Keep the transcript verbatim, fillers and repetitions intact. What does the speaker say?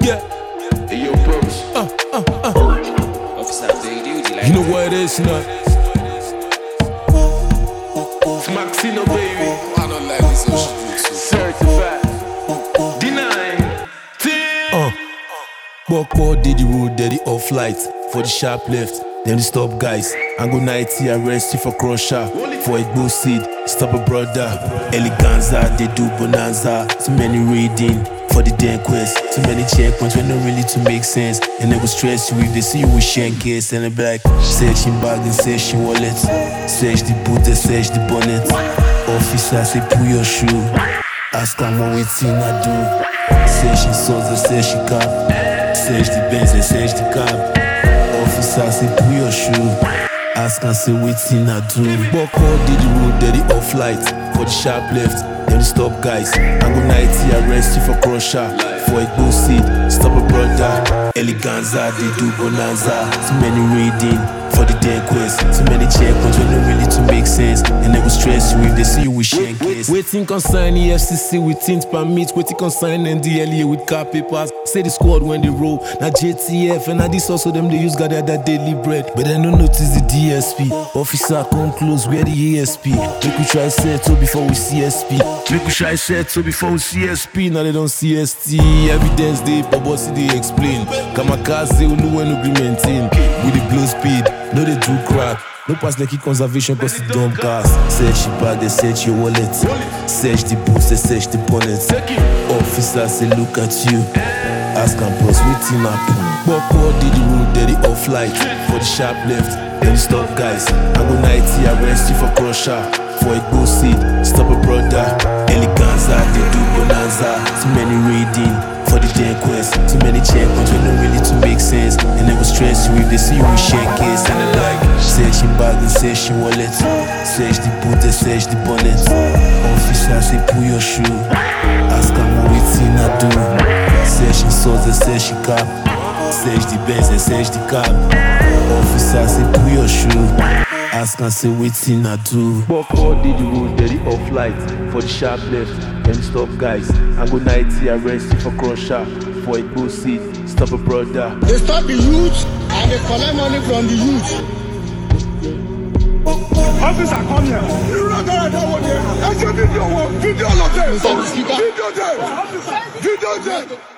Yeah. Hey, yo, bros. Uh, uh, uh. Officer, do you do like You know what it is, now? It's Maxino, baby. I don't like this old shit. Certified. Denying. Uh. Boko did the road, daddy off light. For the sharp left, then the stop guys. And go ninety, arrest you for crusher. For a go seed, stop a brother. Eleganza, they do bonanza. Too many reading for the damn quest. Too many checkpoints when not really to make sense. And they will stress you if they see you with shank case. And they be like, searching bag and searching wallet. Search the boot and search the bonnet. Officer say pull your shoe. Ask them what waiting I do. Searching swords and searching cab. Search the Benz and search the cab. Officer say pull your shoe. Ask and say waiting I do. Boko did the road, daddy off light. For the sharp left, then the stop guys. And go ninety, arrest you for crusher. For a go seed, stop a brother. Eleganza, they do bonanza. Too many reading for the damn quest. Too many checkpoints when not really to make sense. And they will stress you if they see you with shank case. Waiting consign E F C C with tint permit. Waiting consign N D L E A with car papers. Say the squad when they roll. Now J T F and now this also them they use gather that daily bread. But I don't notice the D S P. Officer come close, where the A S P. Make we try settle before we C S P. Make we try settle before we C S P. Now they don't C S T. Evidence they bossy they explain. Kamikaze ulu when agreement in. With the blow speed, no they do crack. No pass like conservation cause it dumb cars. Search your bag, they search your wallet. Search the boots, they search the bonnet. Officer say look at you. Ask and boss waiting happen. Boko did the road, daddy off light. For the sharp left, then the stop guys. And go ninety, arrest you for crusher. For a go seed, stop a brother. Eleganza, they do bonanza. Too many reading for the damn quest. Too many checkpoints when not really to make sense. And they will stress you if they see you with shank case. And they like searching bag and searching wallet. Search the boot and search the bonnet. Officer say pull your shoe. Ask them what waiting I do. Searching swords and searching cab. Search the Benz and search the cab. Officer say pull your shoe. Ask and say waiting I do. Boko did the road, daddy off light. For the sharp left, then stop guys. And go ninety, arrest you for crusher. For a go seed, stop a brother. They stop the youth and they collect money from the youth. Officer, come here. You don't know what they are. Video, video, video, video, video, video, video, video, video.